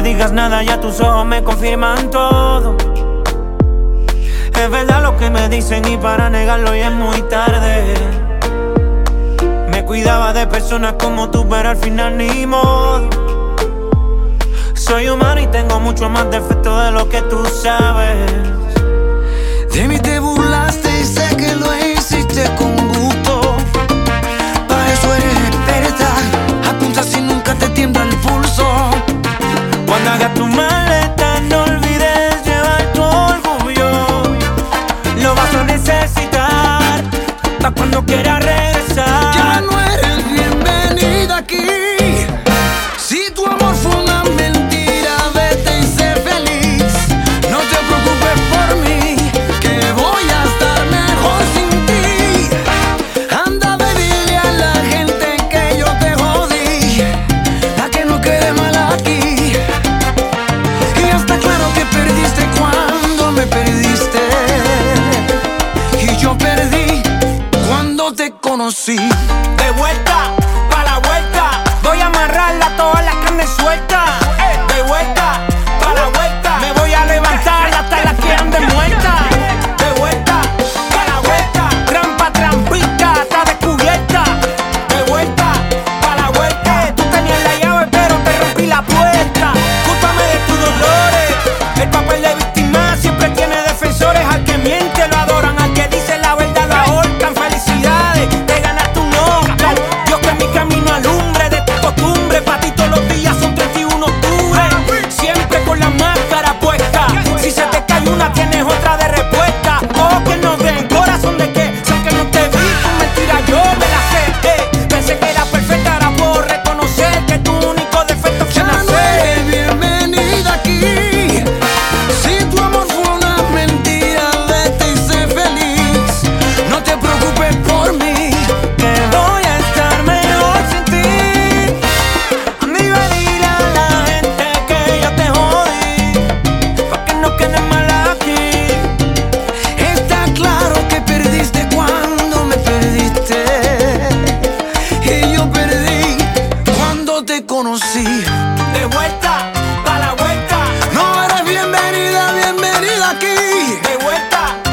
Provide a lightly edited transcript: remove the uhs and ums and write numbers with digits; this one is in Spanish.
digas nada, ya tus ojos me confirman todo. Es verdad lo que me dicen y para negarlo ya es muy tarde. Me cuidaba de personas como tú, pero al final ni modo. Soy humano y tengo mucho más defectos de lo que tú sabes. De mí te burlaste y sé que lo hiciste con gusto. Para eso eres experta, apunta si nunca te tiembla el pulso. Cuando hagas tu maleta no olvides llevar tu orgullo. Lo vas a necesitar pa' cuando quieras regresar. Ya no eres bienvenida aquí. Si tu amor fue una mentira, vete y sé feliz. No te preocupes por mí, que voy a estar mejor sin ti. Anda, ve, dile a la gente que yo te jodí, pa' que no quede mal aquí. Y ya está claro que perdiste cuando me perdiste, y yo perdí cuando te conocí. De vuelta, pa' la vuelta, voy a amarrarla todas las carnes sueltas. De vuelta, pa' la vuelta, me voy a levantar hasta las que anden muertas. De vuelta, pa' la vuelta, trampa, trampita, está descubierta. De vuelta, pa' la vuelta, tú tenías la llave pero te rompí la puerta. Cúlpame de tus dolores, el papel de víctima siempre tiene defensores. Al que miente lo adoran, al que dice la verdad lo ahorcan. Felicidades, te ganaste un Oscar. Dios que mi camino alumbre de tu costumbre. Pa' ti todos los días son 31 de octubre. Siempre con la máscara puesta. Si se te cae una tienes otra de respuesta. Ojos que no ven, corazón de qué. Sé que no te vi, tu mentira yo me la sé. Pensé que era perfecta, ahora puedo reconocer que tu único defecto fue Ya no nacer. eres bienvenida aquí. Si tu amor fue una mentira, vete y sé feliz. No te preocupes por mí, Que voy a estar mejor sin ti. Anda y ve, dile a la gente que yo te jodí, pa' que no quede mal aquí. está claro que perdiste cuando me perdiste, y yo perdí cuando te conocí. De vuelta, pa' la vuelta, No eres bienvenida, bienvenida aquí. de vuelta,